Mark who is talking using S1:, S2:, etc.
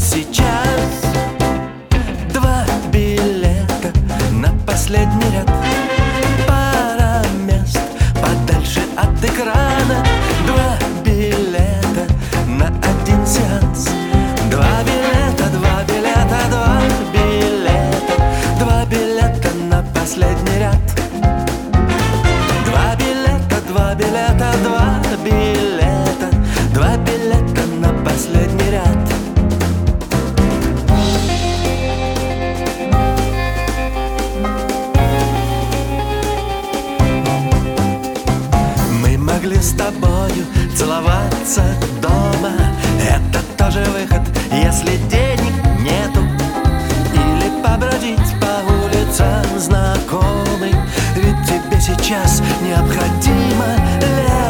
S1: сейчас два билета на последний ряд. Пара мест подальше от экрана. Два билета на один сеанс. Два билета, два билета, два билета. Два билета на последний ряд. Два билета, два билета, два билета. Два билета на последний ряд. Мы могли с тобою целоваться дома. Это тоже выход, если денег нету. Или побродить по улицам знакомой. Ведь тебе сейчас необходимо лето.